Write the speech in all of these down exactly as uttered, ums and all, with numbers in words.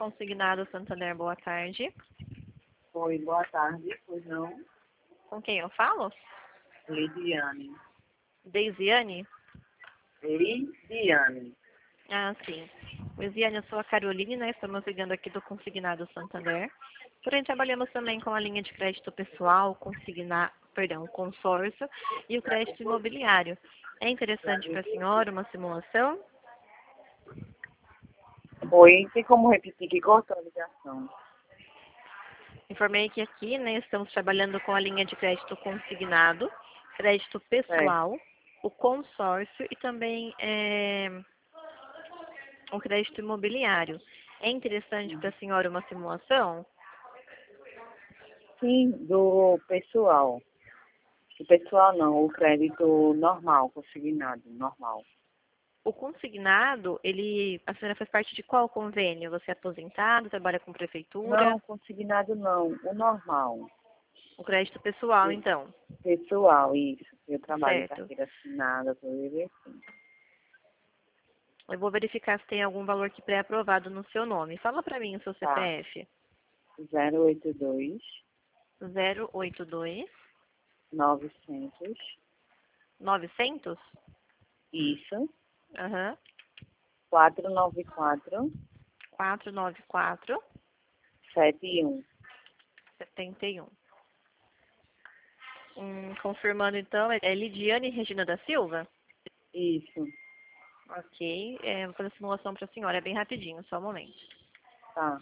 Consignado Santander, boa tarde. Oi, boa tarde, pois não? Com quem eu falo? Lidiane. Deisiane? Lidiane. Ah, sim. Deisiane, eu sou a Caroline, né? Estamos ligando aqui do Consignado Santander. Porém, trabalhamos também com a linha de crédito pessoal, consignar, perdão, consórcio e o crédito imobiliário. É interessante para a senhora uma simulação? Oi, tem como repetir que cortou a ligação? Informei que aqui, né, estamos trabalhando com a linha de crédito consignado, crédito pessoal, o consórcio e também é, o crédito imobiliário. É interessante para a senhora uma simulação? Sim, do pessoal. O pessoal não, o crédito normal, consignado, normal. O consignado, ele, a senhora faz parte de qual convênio? Você é aposentado, trabalha com prefeitura? Não, consignado não, o normal. O crédito pessoal, O então. pessoal, isso. Eu trabalho em Certo. carteira assinada, tudo assim. Eu vou verificar se tem algum valor que pré-aprovado no seu nome. Fala para mim o seu Tá. C P F. zero oito dois, zero oito dois novecentos, novecentos? isso, Aham. quatrocentos e noventa e quatro, quatrocentos e noventa e quatro, setenta e um. setenta e um. Hum, confirmando então, é Lidiane Regina da Silva? Isso, Ok, é, vou fazer a simulação para a senhora, é bem rapidinho, só um momento. tá.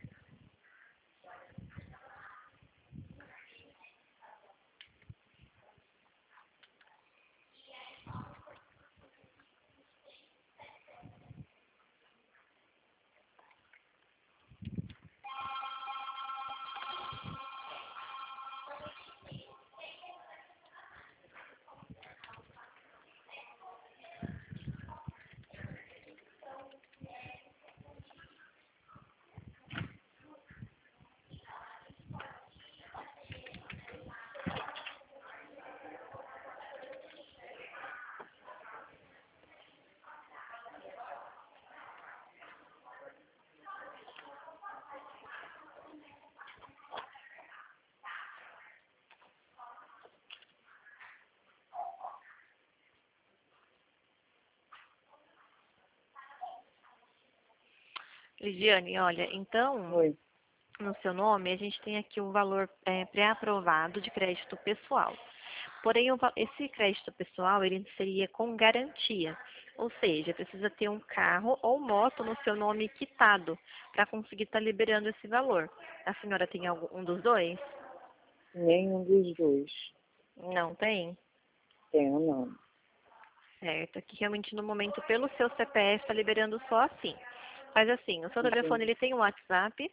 Lidiane, olha, então, Oi. no seu nome, a gente tem aqui o valor é, pré-aprovado de crédito pessoal. Porém, o va- esse crédito pessoal, ele seria com garantia. Ou seja, precisa ter um carro ou moto no seu nome quitado para conseguir estar liberando esse valor. A senhora tem algum um dos dois? Nenhum dos dois. Não tem? Tenho não. Certo. Aqui realmente no momento, pelo seu C P F, está liberando só assim. Faz assim, o seu telefone Entendi. ele tem um WhatsApp.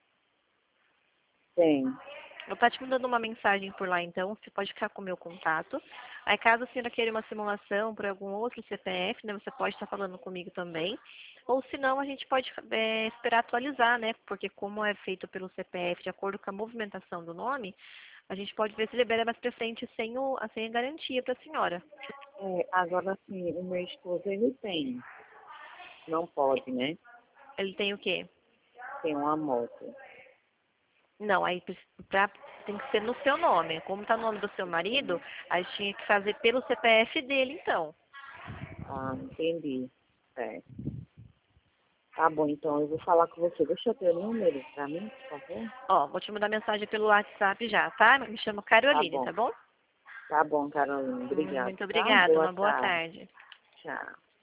Tem. Eu estou te mandando uma mensagem por lá, então você pode ficar com o meu contato. Aí caso a senhora queira uma simulação por algum outro C P F, né, você pode estar falando comigo também. Ou se não, a gente pode é, esperar atualizar, né? Porque como é feito pelo C P F de acordo com a movimentação do nome, a gente pode ver se libera mais pra frente sem, o, sem a garantia para a senhora. É, agora sim, o meu esposo ele tem. Não pode, né? Ele tem o quê? Tem uma moto. Não, aí pre- pra, tem que ser no seu nome. Como está no nome do seu marido, aí tinha que fazer pelo C P F dele, então. Ah, entendi. É. Tá bom, então eu vou falar com você. Deixa eu ter o número pra mim, por favor. Ó, vou te mandar mensagem pelo WhatsApp já, tá? Me chamo Tá Caroline, bom. tá bom? Tá bom, Carolina. Hum, Obrigado, Muito tá? obrigada, Boa uma boa tarde. tarde. Tchau.